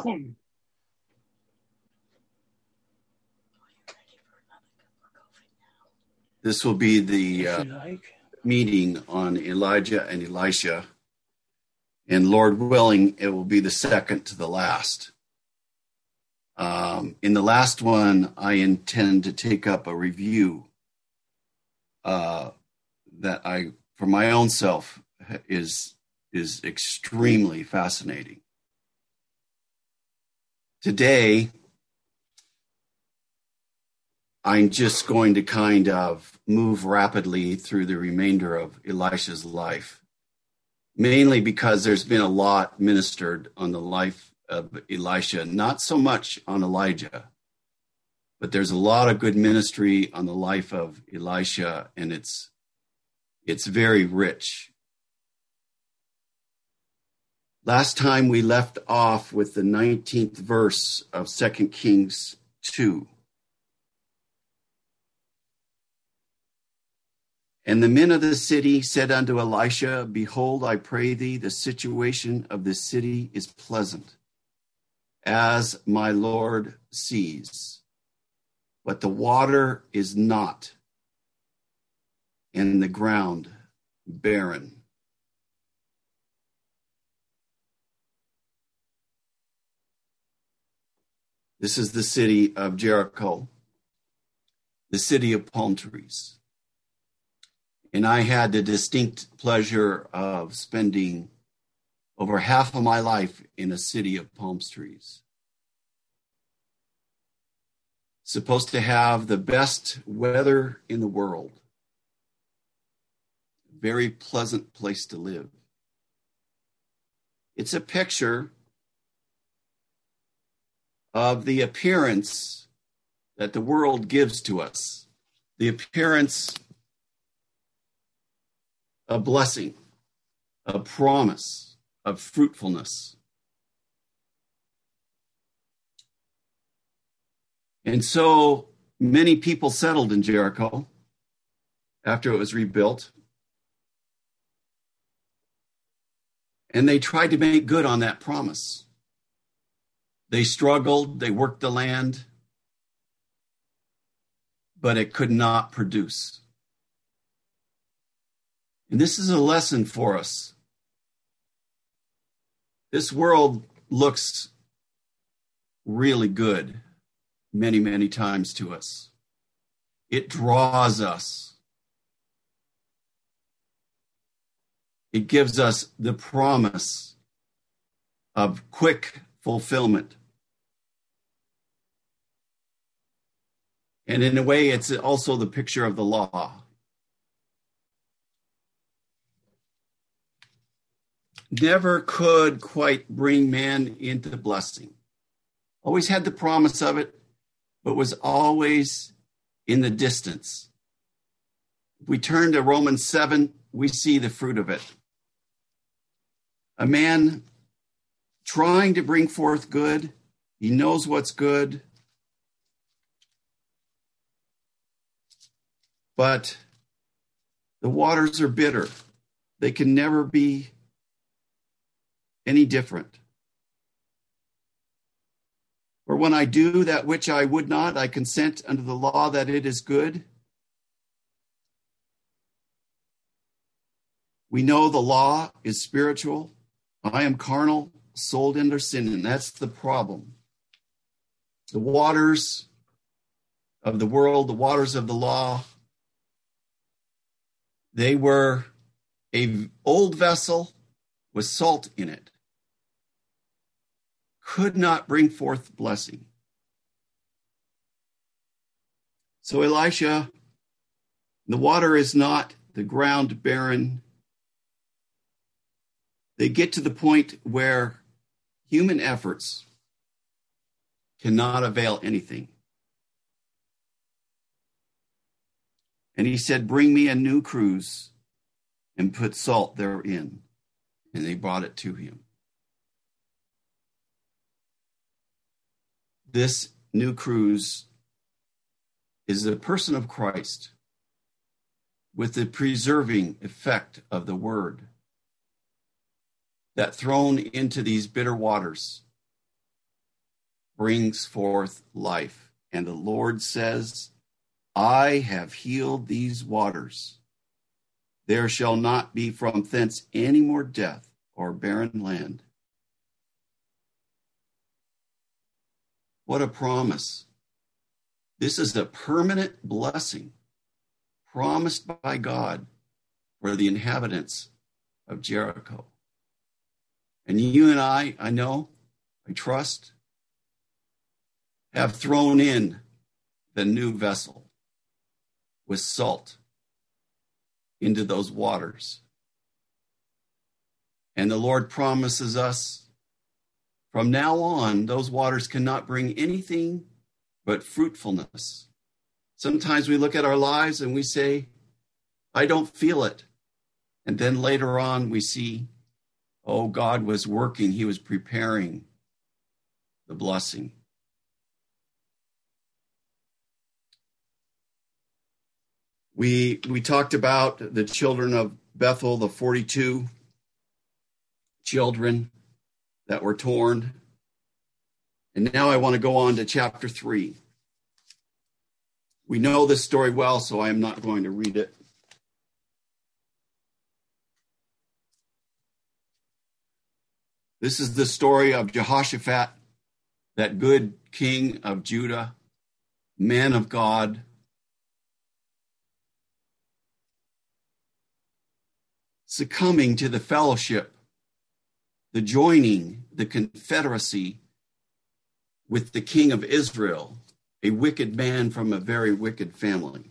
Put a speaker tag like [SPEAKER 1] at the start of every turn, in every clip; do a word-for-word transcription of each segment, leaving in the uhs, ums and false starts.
[SPEAKER 1] This will be the uh, meeting on Elijah and Elisha, and Lord willing, it will be the second to the last. Um, in the last one, I intend to take up a review uh, that I, for my own self, is is extremely fascinating. Today, I'm just going to kind of move rapidly through the remainder of Elisha's life, mainly because there's been a lot ministered on the life of Elisha, not so much on Elijah, but there's a lot of good ministry on the life of Elisha, and it's it's very rich. Last time we left off with the nineteenth verse of Second Kings two. And the men of the city said unto Elisha, Behold, I pray thee, the situation of this city is pleasant, as my Lord sees. But the water is not, and the ground barren. This is the city of Jericho, the city of palm trees. And I had the distinct pleasure of spending over half of my life in a city of palm trees. Supposed to have the best weather in the world. Very pleasant place to live. It's a picture of the appearance that the world gives to us. The appearance a blessing, a promise of fruitfulness. And so many people settled in Jericho after it was rebuilt. And they tried to make good on that promise. They struggled, they worked the land, but it could not produce. And this is a lesson for us. This world looks really good many, many times to us. It draws us. It gives us the promise of quick fulfillment. And in a way, it's also the picture of the law. Never could quite bring man into blessing. Always had the promise of it, but was always in the distance. If we turn to Romans seven, we see the fruit of it. A man trying to bring forth good. He knows what's good. But the waters are bitter. They can never be any different. For when I do that which I would not, I consent unto the law that it is good. We know the law is spiritual. I am carnal, sold under sin, and that's the problem. The waters of the world, the waters of the law, they were an old vessel with salt in it. Could not bring forth blessing. So Elisha, the water is not, the ground barren. They get to the point where human efforts cannot avail anything. And he said, bring me a new cruse and put salt therein. And they brought it to him. This new cruse is the person of Christ with the preserving effect of the word that thrown into these bitter waters brings forth life. And the Lord says, I have healed these waters. There shall not be from thence any more death or barren land. What a promise. This is a permanent blessing promised by God for the inhabitants of Jericho. And you and I, I know, I trust, have thrown in the new vessel with salt into those waters. And the Lord promises us from now on, those waters cannot bring anything but fruitfulness. Sometimes we look at our lives and we say, I don't feel it. And then later on we see, oh, God was working. He was preparing the blessing. We, we talked about the children of Bethel, the forty-two children that were torn. And now I want to go on to chapter three. We know this story well, so I am not going to read it. This is the story of Jehoshaphat, that good king of Judah, man of God, succumbing to the fellowship, the joining, the confederacy with the king of Israel, a wicked man from a very wicked family.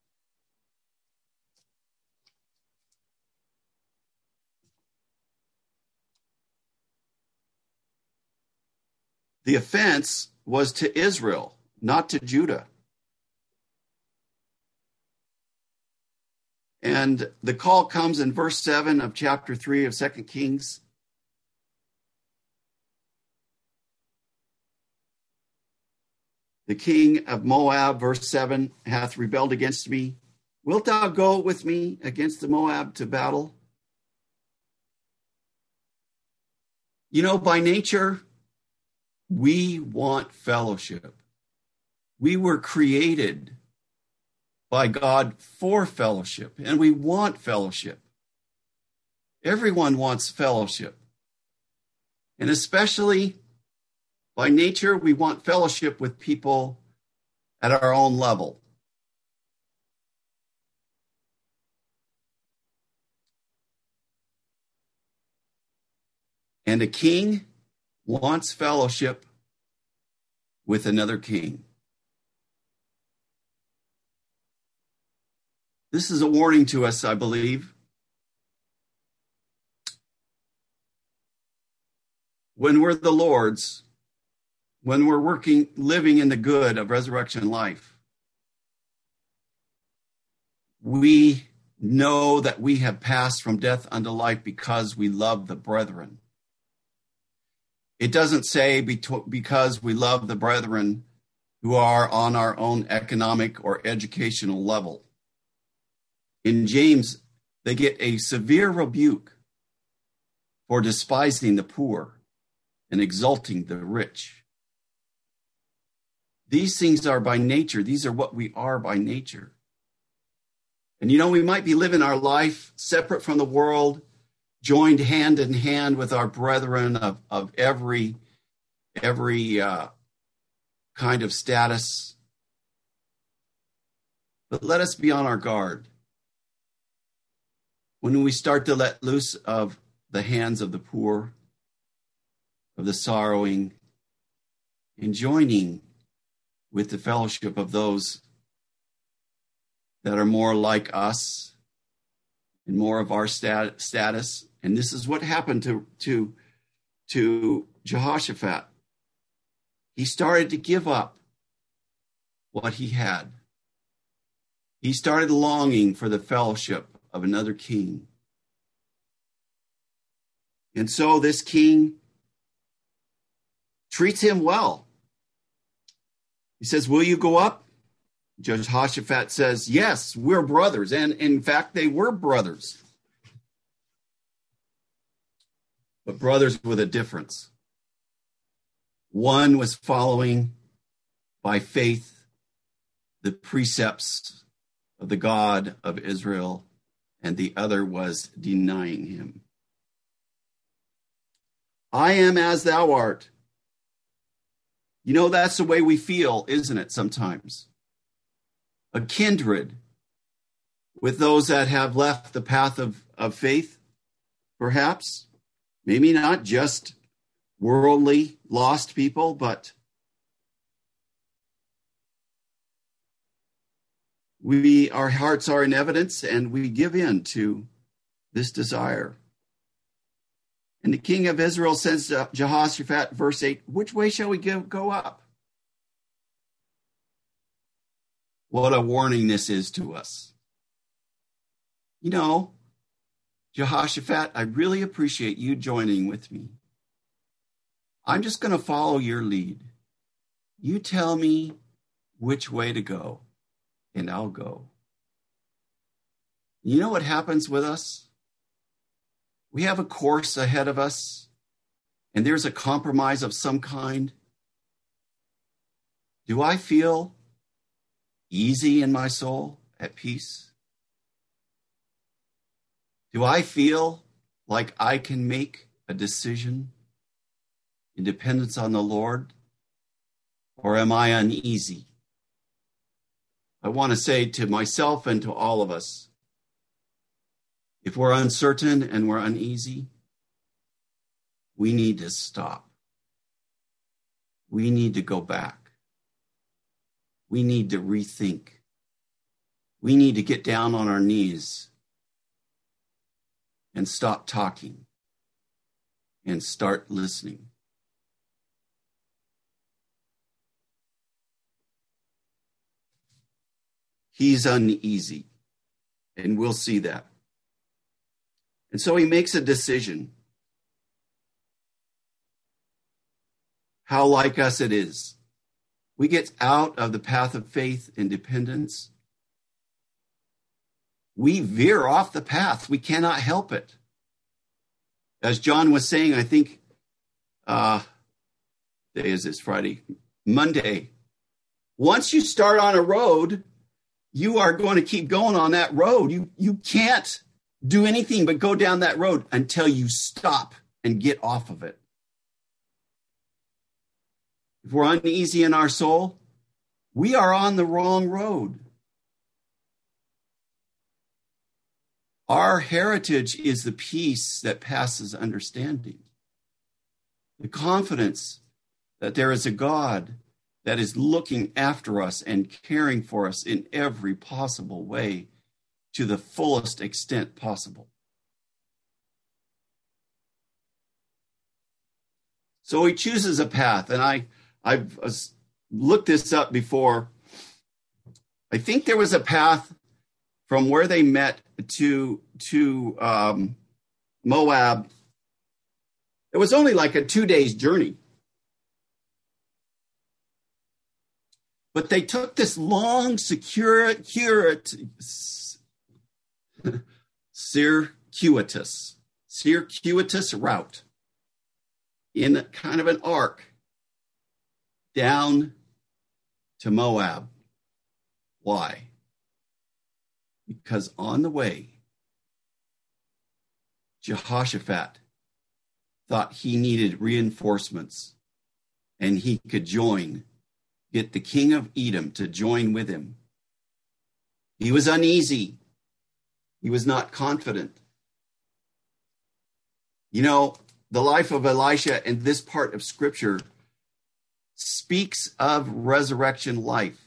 [SPEAKER 1] The offense was to Israel, not to Judah. And the call comes in verse seven of chapter three of Second Kings. The king of Moab, verse seven, hath rebelled against me. Wilt thou go with me against the Moab to battle? You know, by nature, we want fellowship. We were created by God for fellowship, and we want fellowship. Everyone wants fellowship. And especially by nature, we want fellowship with people at our own level. And a king wants fellowship with another king. This is a warning to us, I believe. When we're the Lord's, when we're working, living in the good of resurrection life, we know that we have passed from death unto life because we love the brethren. It doesn't say because we love the brethren who are on our own economic or educational level. In James, they get a severe rebuke for despising the poor and exalting the rich. These things are by nature. These are what we are by nature. And you know, we might be living our life separate from the world, joined hand in hand with our brethren of, of every, every uh, kind of status. But let us be on our guard. When we start to let loose of the hands of the poor, of the sorrowing, and joining with the fellowship of those that are more like us and more of our stat- status. And this is what happened to, to, to Jehoshaphat. He started to give up what he had. He started longing for the fellowship of another king. And so this king treats him well. He says, will you go up? Jehoshaphat says, yes, we're brothers. And in fact, they were brothers. But brothers with a difference. One was following by faith the precepts of the God of Israel, and the other was denying him. I am as thou art. You know, that's the way we feel, isn't it, sometimes? A kindred with those that have left the path of, of faith, perhaps. Maybe not just worldly lost people, but we, our hearts are in evidence, and we give in to this desire. And the king of Israel says to Jehoshaphat, verse eight, which way shall we go, go up? What a warning this is to us. You know, Jehoshaphat, I really appreciate you joining with me. I'm just going to follow your lead. You tell me which way to go, and I'll go. You know what happens with us? We have a course ahead of us, and there's a compromise of some kind. Do I feel easy in my soul, at peace? Do I feel like I can make a decision in dependence on the Lord? Or am I uneasy? I want to say to myself and to all of us, if we're uncertain and we're uneasy, we need to stop. We need to go back. We need to rethink. We need to get down on our knees and stop talking and start listening. He's uneasy, and we'll see that. And so he makes a decision. How like us it is. We get out of the path of faith and dependence. We veer off the path. We cannot help it. As John was saying, I think, uh, day is this Friday, Monday. Once you start on a road, you are going to keep going on that road. You, you can't do anything but go down that road until you stop and get off of it. If we're uneasy in our soul, we are on the wrong road. Our heritage is the peace that passes understanding. The confidence that there is a God that is looking after us and caring for us in every possible way to the fullest extent possible. So he chooses a path, and I, I've looked this up before. I think there was a path from where they met to, to um, Moab. It was only like a two days journey. But they took this long, secure, circuitous, circuitous, circuitous route in kind of an arc down to Moab. Why? Because on the way, Jehoshaphat thought he needed reinforcements, and he could join, get the king of Edom to join with him. He was uneasy. He was not confident. You know, the life of Elisha in this part of Scripture speaks of resurrection life.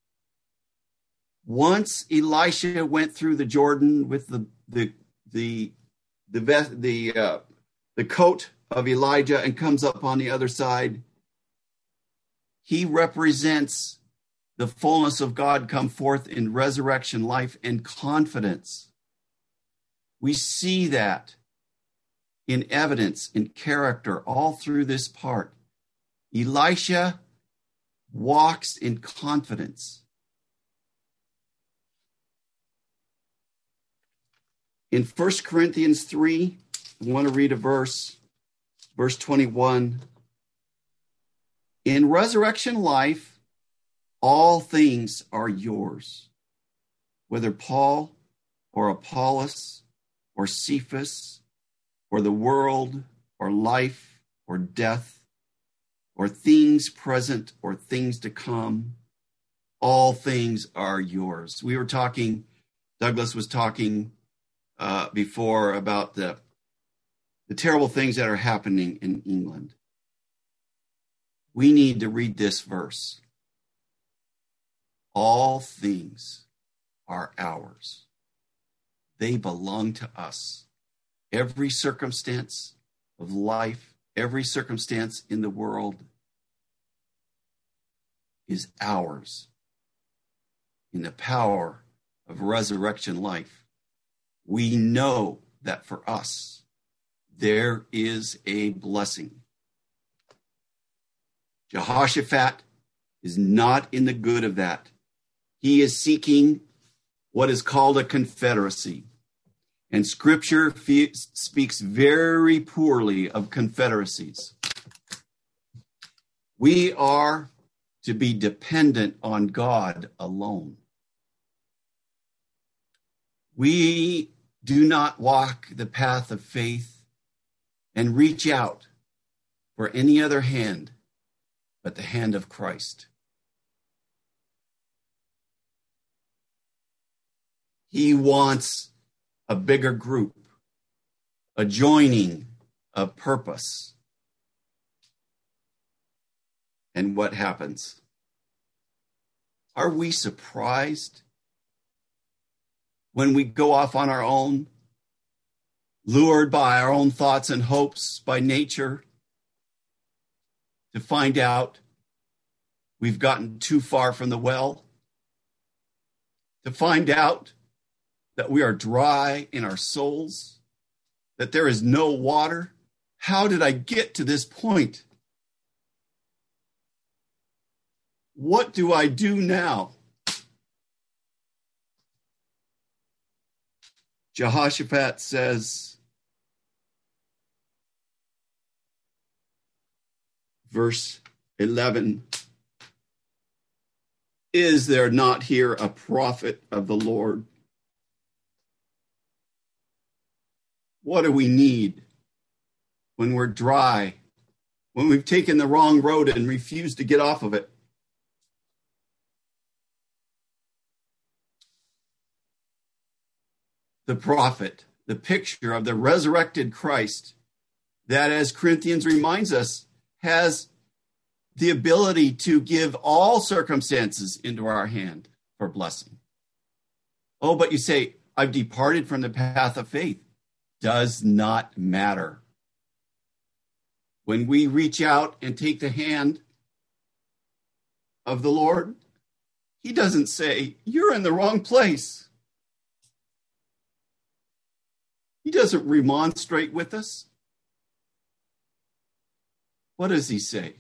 [SPEAKER 1] Once Elisha went through the Jordan with the the the the the, the, uh, the coat of Elijah and comes up on the other side, he represents the fullness of God come forth in resurrection life and confidence. We see that in evidence, in character, all through this part. Elisha walks in confidence. In First Corinthians three, I want to read a verse, verse twenty-one. In resurrection life, all things are yours. Whether Paul or Apollos or Cephas or the world or life or death or things present or things to come, all things are yours. We were talking, Douglas was talking uh, before about the, the terrible things that are happening in England. We need to read this verse. All things are ours. They belong to us. Every circumstance of life, every circumstance in the world is ours. In the power of resurrection life, we know that for us, there is a blessing. Jehoshaphat is not in the good of that. He is seeking what is called a confederacy. And scripture fe- speaks very poorly of confederacies. We are to be dependent on God alone. We do not walk the path of faith and reach out for any other hand but the hand of Christ. He wants a bigger group, a joining of purpose. And what happens? Are we surprised when we go off on our own, lured by our own thoughts and hopes by nature, to find out we've gotten too far from the well, to find out that we are dry in our souls, that there is no water? How did I get to this point? What do I do now? Jehoshaphat says, verse eleven, is there not here a prophet of the Lord? What do we need when we're dry, when we've taken the wrong road and refuse to get off of it? The prophet, the picture of the resurrected Christ, that, as Corinthians reminds us, has the ability to give all circumstances into our hand for blessing. Oh, but you say, I've departed from the path of faith. Does not matter. When we reach out and take the hand of the Lord, he doesn't say, you're in the wrong place. He doesn't remonstrate with us. What does he say?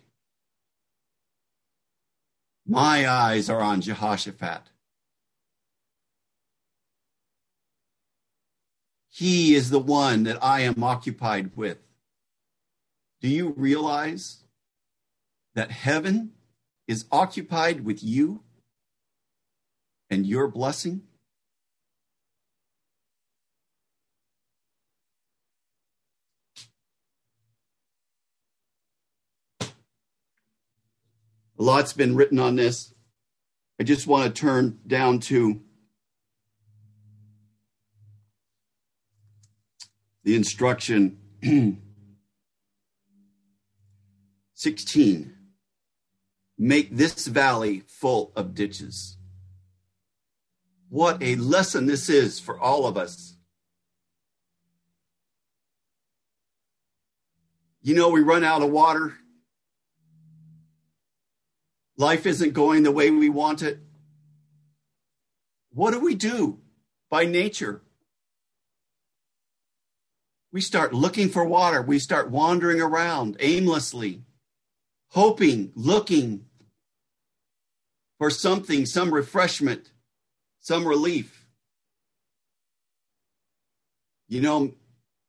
[SPEAKER 1] My eyes are on Jehoshaphat. He is the one that I am occupied with. Do you realize that heaven is occupied with you and your blessing? A lot's been written on this. I just want to turn down to the instruction sixteen. Make this valley full of ditches. What a lesson this is for all of us. You know, we run out of water. Life isn't going the way we want it. What do we do by nature? We start looking for water. We start wandering around aimlessly, hoping, looking for something, some refreshment, some relief. You know,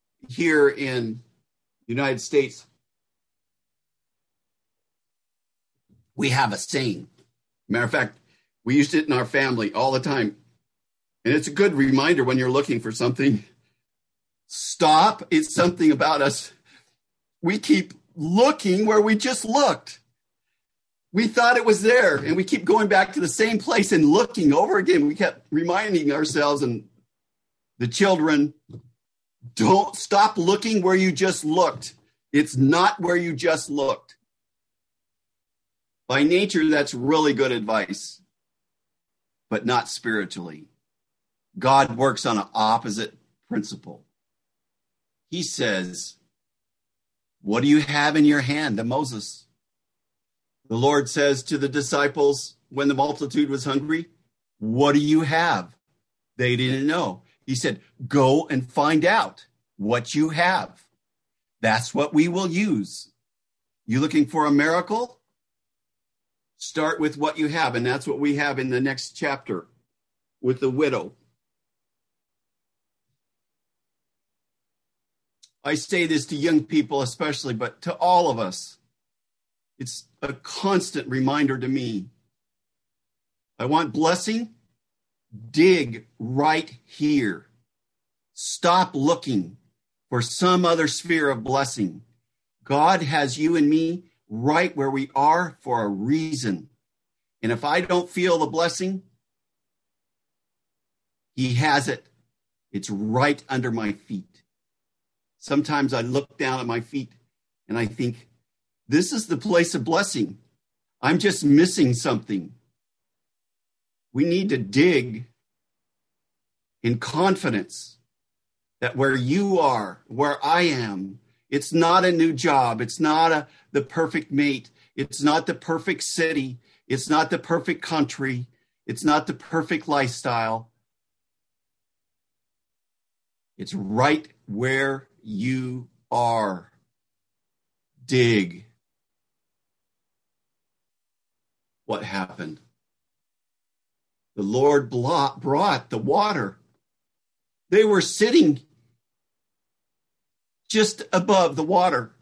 [SPEAKER 1] here in the United States, We have a saying. Matter of fact, we used it in our family all the time. And it's a good reminder when you're looking for something. Stop. It's something about us. We keep looking where we just looked. We thought it was there, and we keep going back to the same place and looking over again. We kept reminding ourselves and the children, don't stop looking where you just looked. It's not where you just looked. By nature, that's really good advice, but not spiritually. God works on an opposite principle. He says, what do you have in your hand? To Moses. The Lord says to the disciples when the multitude was hungry, what do you have? They didn't know. He said, go and find out what you have. That's what we will use. You looking for a miracle? Start with what you have. And that's what we have in the next chapter with the widow. I say this to young people especially, but to all of us. It's a constant reminder to me. I want blessing. Dig right here. Stop looking for some other sphere of blessing. God has you and me right where we are for a reason. And if I don't feel the blessing, he has it. It's right under my feet. Sometimes I look down at my feet and I think, this is the place of blessing. I'm just missing something. We need to dig in confidence that where you are, where I am, it's not a new job. It's not a, the perfect mate. It's not the perfect city. It's not the perfect country. It's not the perfect lifestyle. It's right where you are. Dig. What happened? The Lord brought the water. They were sitting just above the water.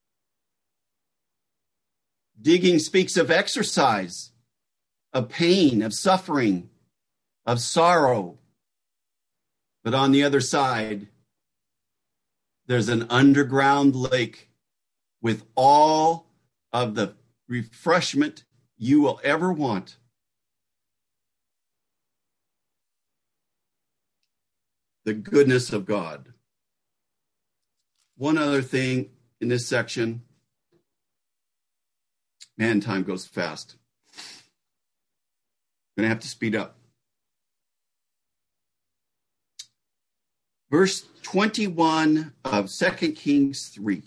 [SPEAKER 1] Digging speaks of exercise, of pain, of suffering, of sorrow. But on the other side, there's an underground lake with all of the refreshment you will ever want. The goodness of God. One other thing in this section. Man, time goes fast. I'm going to have to speed up. Verse twenty-one of Second Kings three.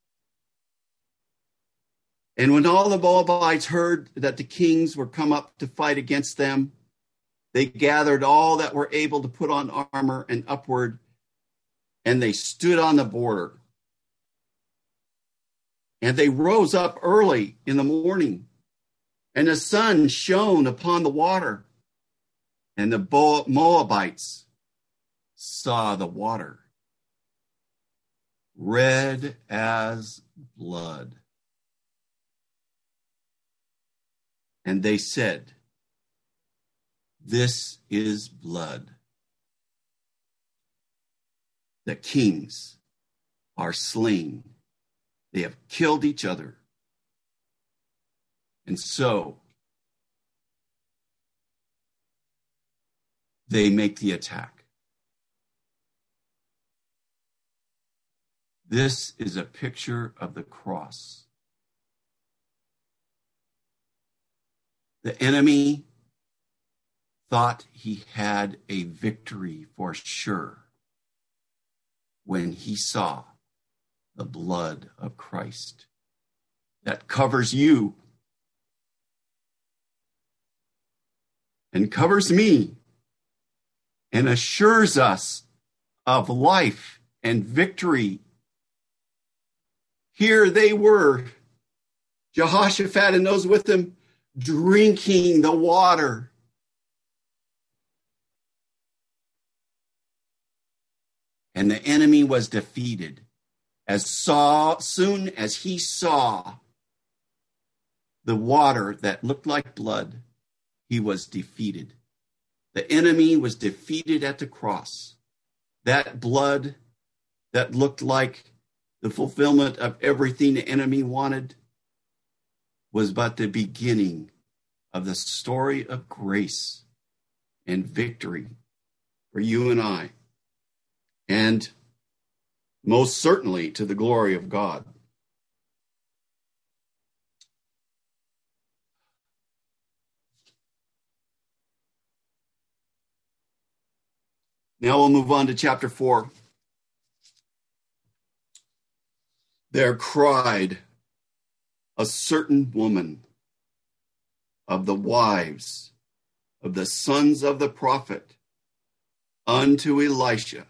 [SPEAKER 1] And when all the Moabites heard that the kings were come up to fight against them, they gathered all that were able to put on armor and upward, and they stood on the border. And they rose up early in the morning, and the sun shone upon the water, and the Moabites saw the water, red as blood. And they said, this is blood. The kings are slain. They have killed each other. And so they make the attack. This is a picture of the cross. The enemy thought he had a victory for sure when he saw the blood of Christ that covers you and covers me and assures us of life and victory. Here they were, Jehoshaphat and those with him, drinking the water. And the enemy was defeated as saw, soon as he saw the water that looked like blood, he was defeated. The enemy was defeated at the cross. That blood that looked like the fulfillment of everything the enemy wanted was but the beginning of the story of grace and victory for you and I, and most certainly to the glory of God. Now we'll move on to chapter four. There cried a certain woman of the wives of the sons of the prophet unto Elisha,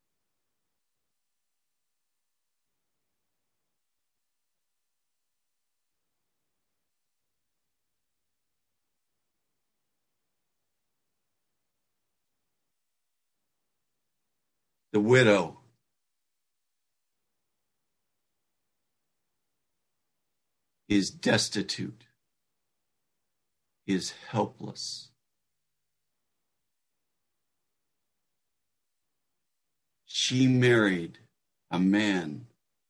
[SPEAKER 1] the widow is destitute, is helpless. She married a man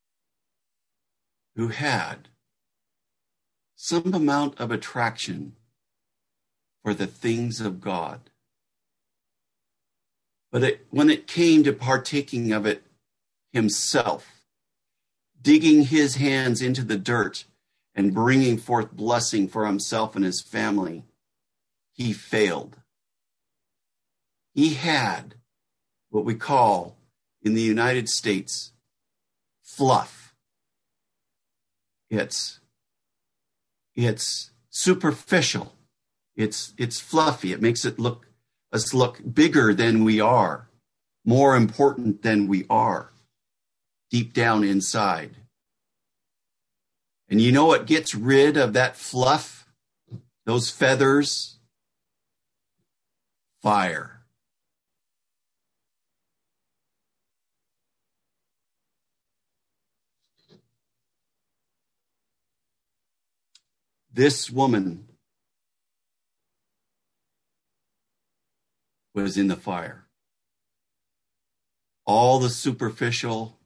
[SPEAKER 1] who had some amount of attraction for the things of God. But it, when it came to partaking of it himself, digging his hands into the dirt and bringing forth blessing for himself and his family, he failed. He had what we call in the United States fluff. It's, it's superficial. It's, it's fluffy. It makes it look us look bigger than we are, more important than we are, deep down inside. And you know what gets rid of that fluff, those feathers? Fire. This woman was in the fire. All the superficial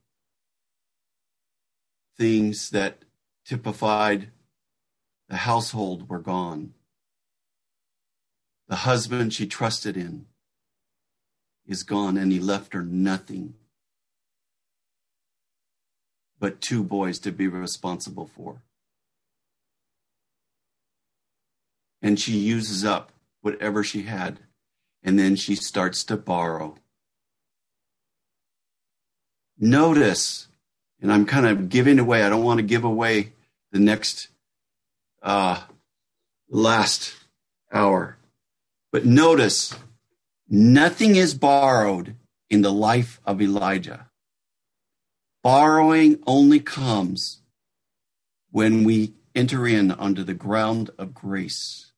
[SPEAKER 1] things that typified the household were gone. The husband she trusted in is gone, and he left her nothing but two boys to be responsible for. And she uses up whatever she had, and then she starts to borrow. Notice, and I'm kind of giving away, I don't want to give away the next uh, last hour. But notice, nothing is borrowed in the life of Elijah. Borrowing only comes when we enter in under the ground of grace.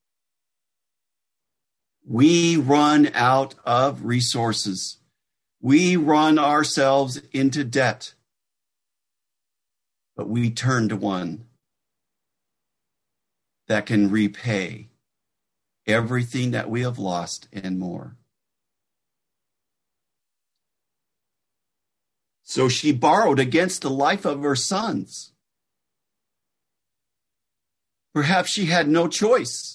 [SPEAKER 1] We run out of resources. We run ourselves into debt. But we turn to one that can repay everything that we have lost and more. So she borrowed against the life of her sons. Perhaps she had no choice.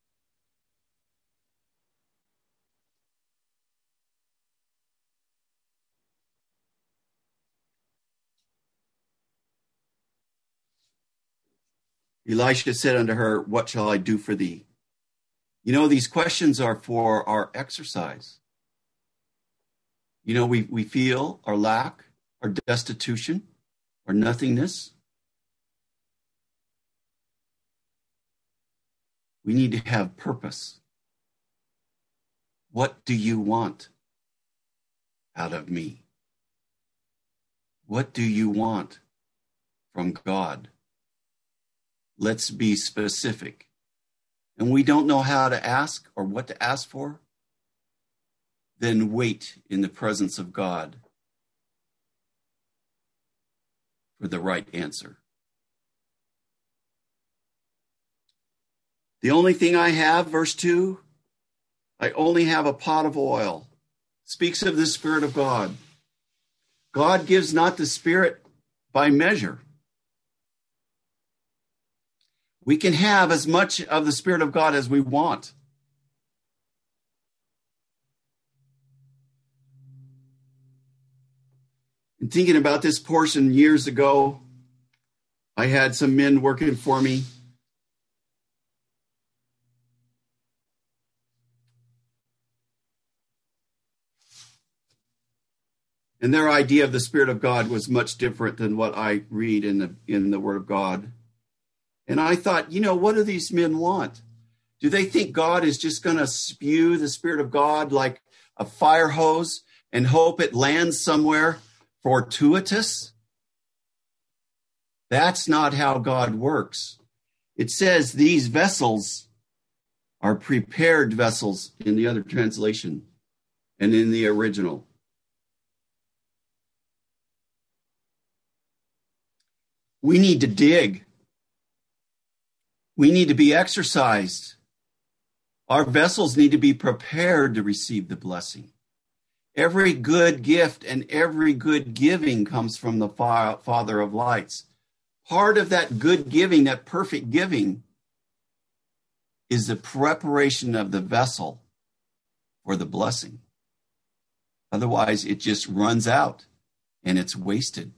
[SPEAKER 1] Elisha said unto her, what shall I do for thee? You know, these questions are for our exercise. You know, we, we feel our lack, our destitution, our nothingness. We need to have purpose. What do you want out of me? What do you want from God? Let's be specific. And we don't know how to ask or what to ask for, then wait in the presence of God for the right answer. The only thing I have, verse two, I only have a pot of oil. Speaks of the Spirit of God. God gives not the Spirit by measure. We can have as much of the Spirit of God as we want. And thinking about this portion years ago, I had some men working for me. And their idea of the Spirit of God was much different than what I read in the in the Word of God. And I thought, you know, what do these men want? Do they think God is just going to spew the Spirit of God like a fire hose and hope it lands somewhere fortuitous? That's not how God works. It says these vessels are prepared vessels in the other translation and in the original. We need to dig. We need to be exercised. Our vessels need to be prepared to receive the blessing. Every good gift and every good giving comes from the Father of lights. Part of that good giving, that perfect giving, is the preparation of the vessel for the blessing. Otherwise, it just runs out and it's wasted.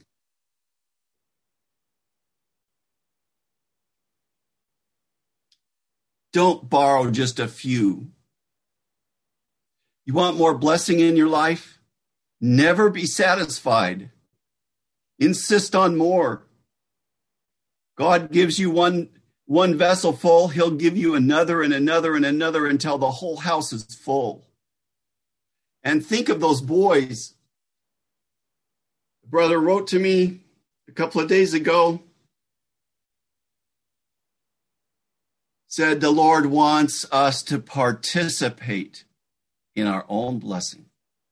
[SPEAKER 1] Don't borrow just a few. You want more blessing in your life? Never be satisfied. Insist on more. God gives you one, one vessel full. He'll give you another and another and another until the whole house is full. And think of those boys. The brother wrote to me a couple of days ago. Said the Lord wants us to participate in our own blessing.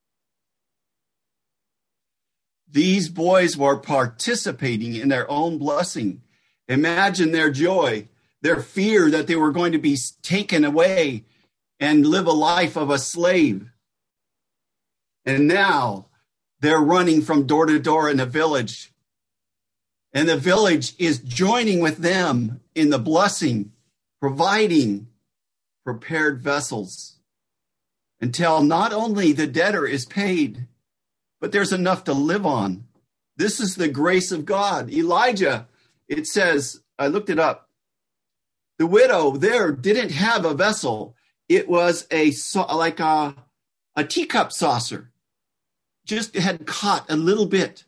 [SPEAKER 1] These boys were participating in their own blessing. Imagine their joy, their fear that they were going to be taken away and live a life of a slave. And now they're running from door to door in the village. And the village is joining with them in the blessing, providing prepared vessels until not only the debtor is paid, but there's enough to live on. This is the grace of God. Elijah, it says, I looked it up. The widow there didn't have a vessel. It was a like a, a teacup saucer. Just had caught a little bit.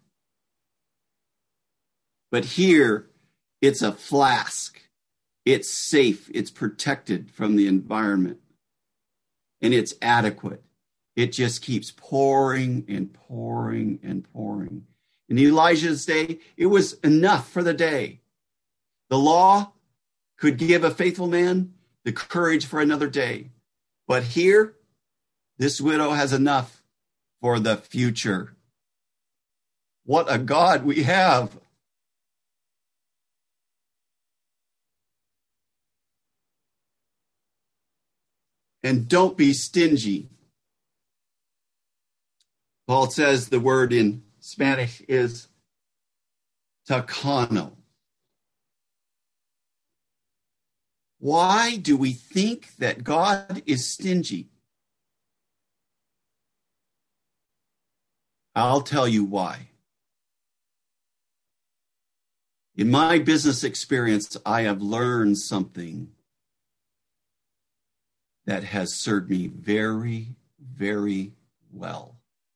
[SPEAKER 1] But here, it's a flask. It's safe. It's protected from the environment. And it's adequate. It just keeps pouring and pouring and pouring. In Elijah's day, it was enough for the day. The law could give a faithful man the courage for another day. But here, this widow has enough for the future. What a God we have. And don't be stingy. Paul says the word in Spanish is tacano. Why do we think that God is stingy? I'll tell you why. In my business experience, I have learned something that has served me very, very well.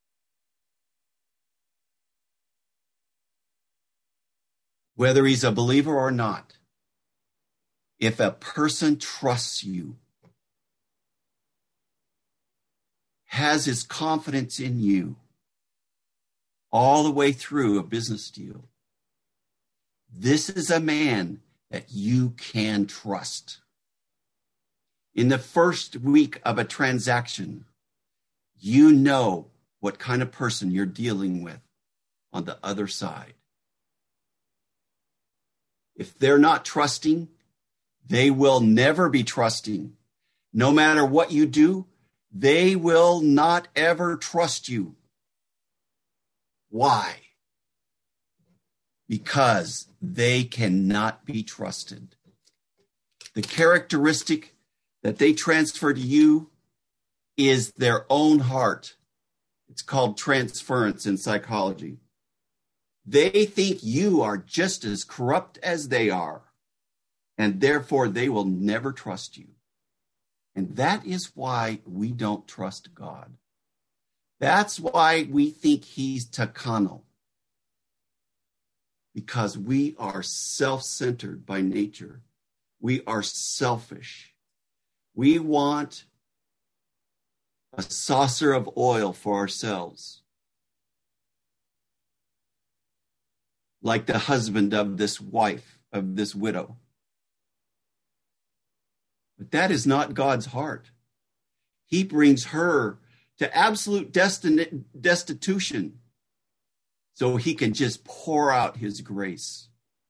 [SPEAKER 1] Whether he's a believer or not, if a person trusts you, has his confidence in you all the way through a business deal, this is a man that you can trust. In the first week of a transaction, you know what kind of person you're dealing with on the other side. If they're not trusting, They will never be trusting. No matter what you do, they will not ever trust you. Why? Because they cannot be trusted. The characteristic that they transfer to you is their own heart. It's called transference in psychology. They think you are just as corrupt as they are, and therefore they will never trust you. And that is why we don't trust God. That's why we think he's Takano. Because we are self-centered by nature. We are selfish. We want a saucer of oil for ourselves. Like the husband of this wife, of this widow. But that is not God's heart. He brings her to absolute destin- destitution so he can just pour out his grace.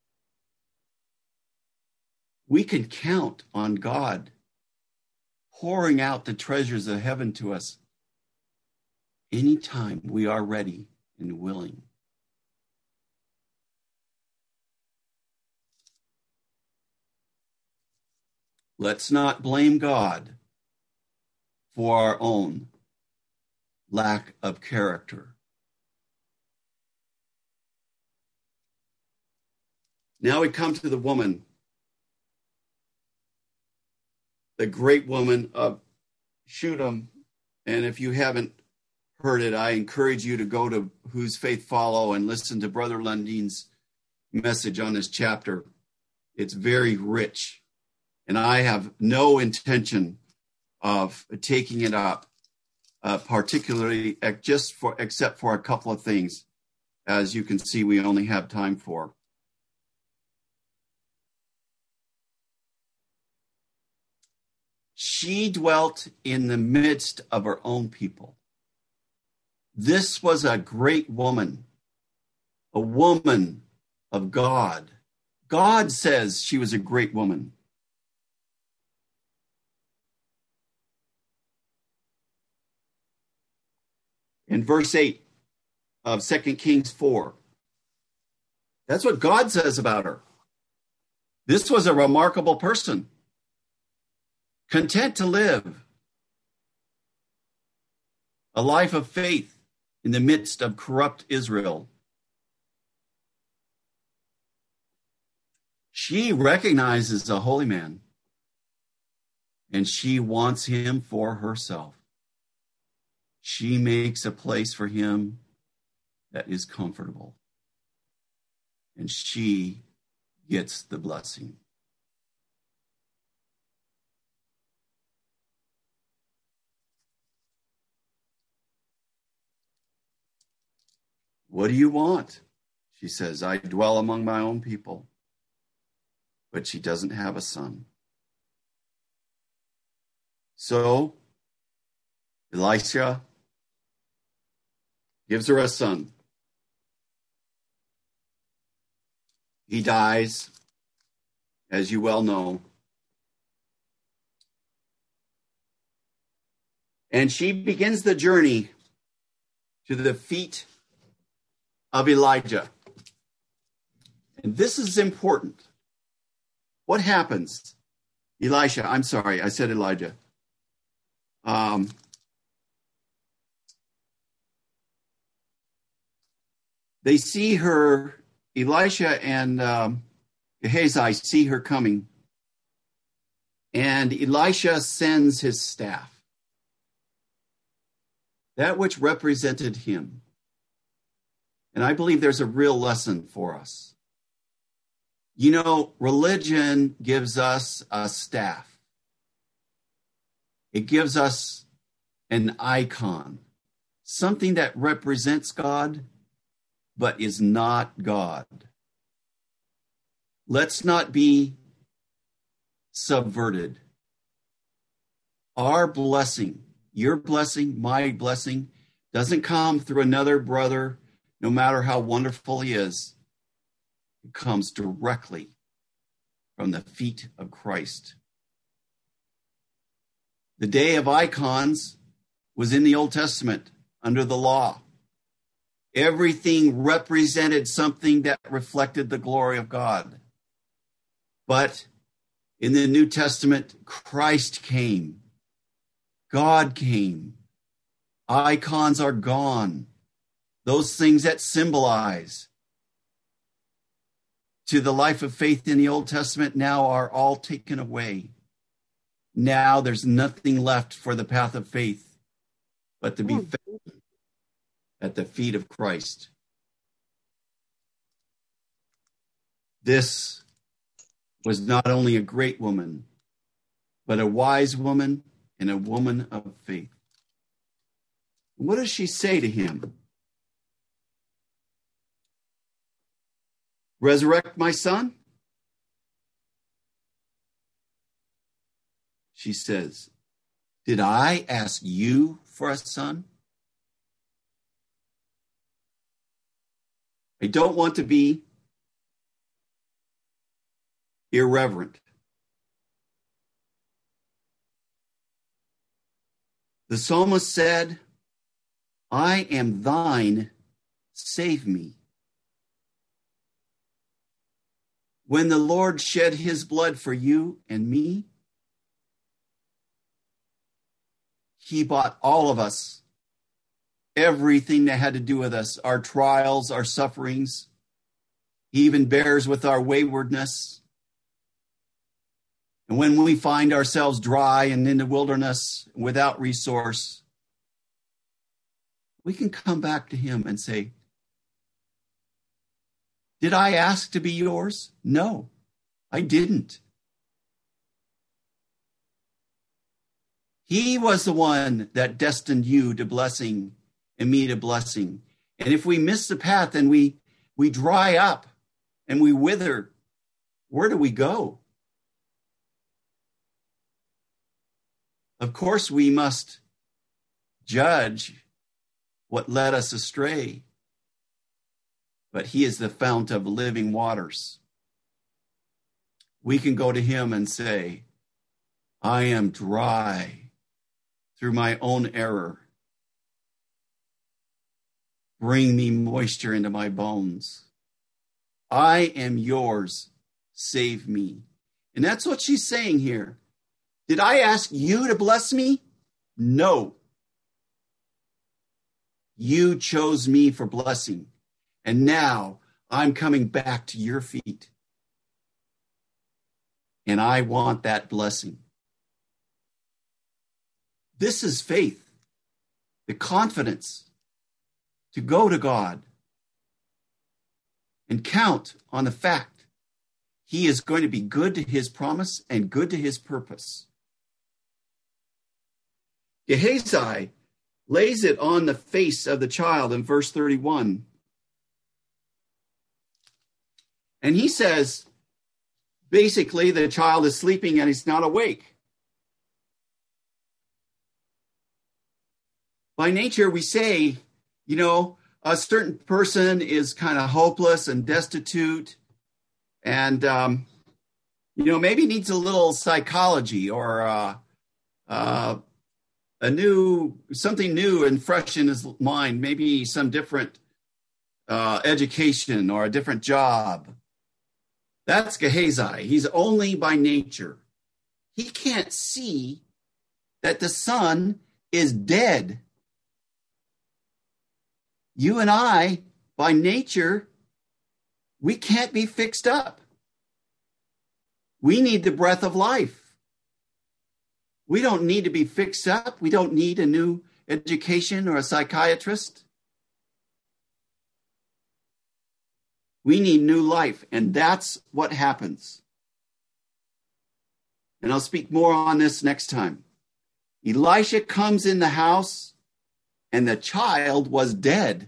[SPEAKER 1] We can count on God pouring out the treasures of heaven to us anytime we are ready and willing. Let's not blame God for our own lack of character. Now we come to the woman, the great woman of Shunem. And if you haven't heard it, I encourage you to go to Whose Faith Follow and listen to Brother Lundeen's message on this chapter. It's very rich. And I have no intention of taking it up, uh, particularly just for, except for a couple of things. As you can see, we only have time for. She dwelt in the midst of her own people. This was a great woman, a woman of God. God says she was a great woman. In verse eight of Second Kings four, that's what God says about her. This was a remarkable person, content to live a life of faith in the midst of corrupt Israel. She recognizes a holy man, and she wants him for herself. She makes a place for him that is comfortable, and she gets the blessing. What do you want? She says, I dwell among my own people. But she doesn't have a son. So Elisha gives her a son. He dies, as you well know. And she begins the journey to the feet of Elijah. And this is important. What happens? Elisha, I'm sorry, I said Elijah. Um, they see her, Elisha and um, Gehazi see her coming. And Elisha sends his staff, that which represented him. And I believe there's a real lesson for us. You know, religion gives us a staff. It gives us an icon, something that represents God, but is not God. Let's not be subverted. Our blessing, your blessing, my blessing, doesn't come through another brother, no matter how wonderful he is. It comes directly from the feet of Christ. The day of icons was in the Old Testament under the law. Everything represented something that reflected the glory of God. But in the New Testament, Christ came. God came. Icons are gone. Those things that symbolize to the life of faith in the Old Testament now are all taken away. Now there's nothing left for the path of faith but to be found at the feet of Christ. This was not only a great woman, but a wise woman and a woman of faith. What does she say to him? Resurrect my son? She says, did I ask you for a son? I don't want to be irreverent. The psalmist said, I am thine, save me. When the Lord shed his blood for you and me, he bought all of us, everything that had to do with us, our trials, our sufferings. He even bears with our waywardness. And when we find ourselves dry and in the wilderness without resource, we can come back to him and say, did I ask to be yours? No, I didn't. He was the one that destined you to blessing and me to blessing. And if we miss the path and we, we dry up and we wither, where do we go? Of course, we must judge what led us astray. But he is the fount of living waters. We can go to him and say, I am dry through my own error. Bring me moisture into my bones. I am yours. Save me. And that's what she's saying here. Did I ask you to bless me? No. You chose me for blessing. And now I'm coming back to your feet. And I want that blessing. This is faith, the confidence to go to God and count on the fact he is going to be good to his promise and good to his purpose. Gehazi lays it on the face of the child in verse thirty-one. And he says, basically, the child is sleeping and he's not awake. By nature, we say, you know, a certain person is kind of hopeless and destitute and, um, you know, maybe needs a little psychology or uh, uh, a new, something new and fresh in his mind, maybe some different uh, education or a different job. That's Gehazi. He's only by nature. He can't see that the son is dead. You and I, by nature, we can't be fixed up. We need the breath of life. We don't need to be fixed up. We don't need a new education or a psychiatrist. We need new life, and that's what happens. And I'll speak more on this next time. Elisha comes in the house, and the child was dead.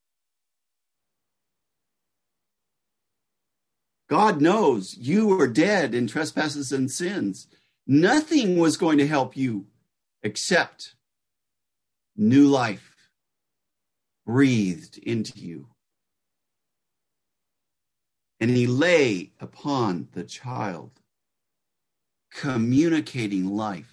[SPEAKER 1] God knows you were dead in trespasses and sins. Nothing was going to help you except new life breathed into you. And he lay upon the child. communicating life.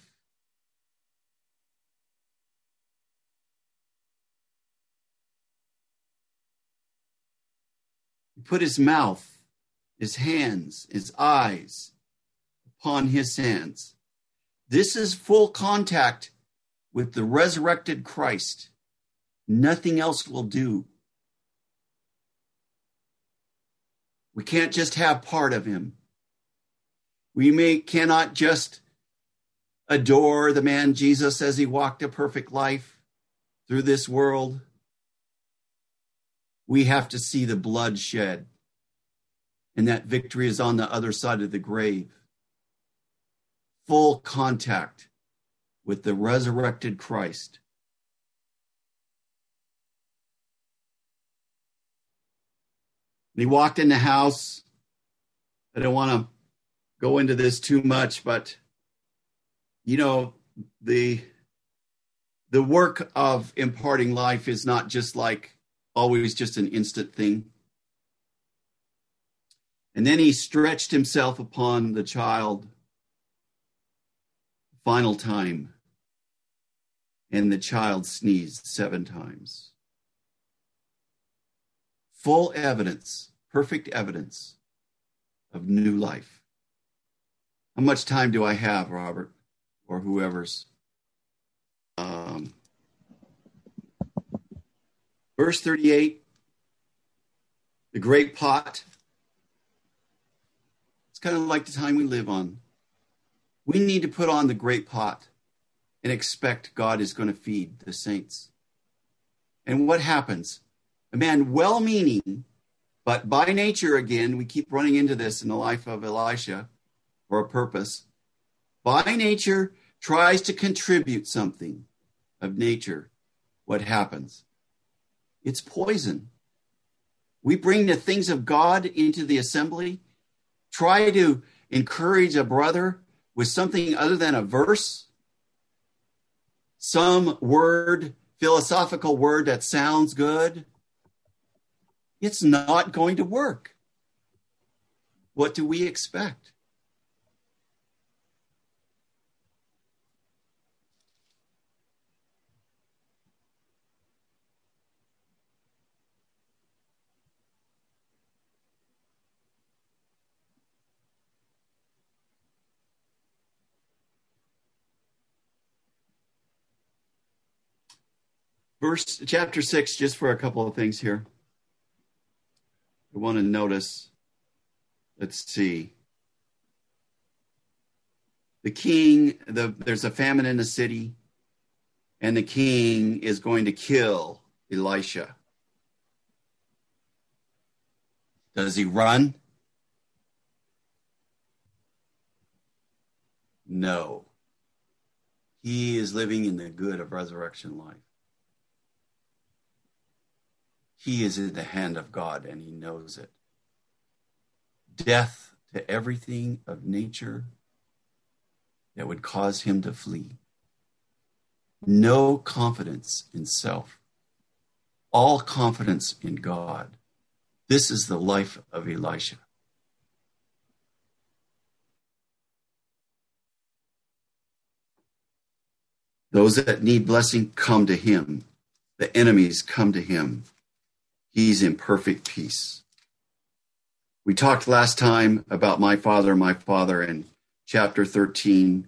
[SPEAKER 1] He put his mouth, his hands, his eyes upon his hands. This is full contact with the resurrected Christ. Nothing else will do. We can't just have part of him. We may cannot just adore the man Jesus as he walked a perfect life through this world. We have to see the blood shed, and that victory is on the other side of the grave. Full contact with the resurrected Christ. And he walked in the house. I don't want to go into this too much, but you know, the the work of imparting life is not just like always just an instant thing. And then he stretched himself upon the child final time, and the child sneezed seven times. Full evidence, perfect evidence of new life. How much time do I have, Robert, or whoever's? Um, verse thirty-eight, the great pot. It's kind of like the time we live on. We need to put on the great pot and expect God is going to feed the saints. And what happens? A man well-meaning, but by nature, again, we keep running into this in the life of Elisha for a purpose, by nature tries to contribute something of nature. What happens? It's poison. We bring the things of God into the assembly, try to encourage a brother with something other than a verse, some word, philosophical word that sounds good. It's not going to work. What do we expect? Verse chapter six, just for a couple of things here. I want to notice, let's see. The king, the, there's a famine in the city, and the king is going to kill Elisha. Does he run? No. He is living in the good of resurrection life. He is in the hand of God, and he knows it. Death to everything of nature that would cause him to flee. No confidence in self. All confidence in God. This is the life of Elisha. Those that need blessing come to him. The enemies come to him. He's in perfect peace. We talked last time about my father, my father in chapter thirteen.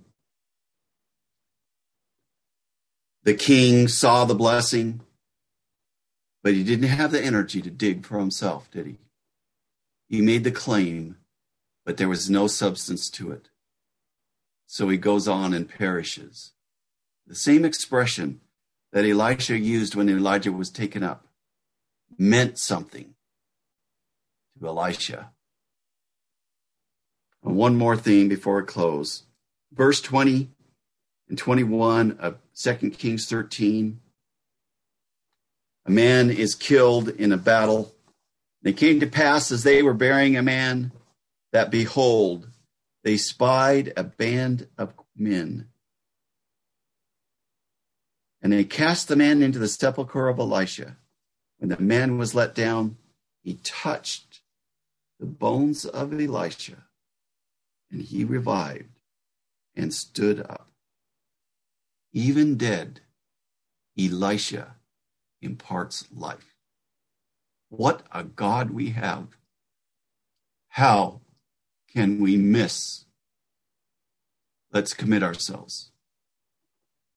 [SPEAKER 1] The king saw the blessing, but he didn't have the energy to dig for himself, did he? He made the claim, but there was no substance to it. So he goes on and perishes. The same expression that Elisha used when Elijah was taken up meant something to Elisha. And one more thing before we close. Verse twenty and twenty-one of Second Kings thirteen. A man is killed in a battle. And it came to pass as they were burying a man that, behold, they spied a band of men. And they cast the man into the sepulchre of Elisha. When the man was let down, he touched the bones of Elisha, and he revived. and stood up. Even dead, Elisha imparts life. What a God we have. How can we miss? Let's commit ourselves.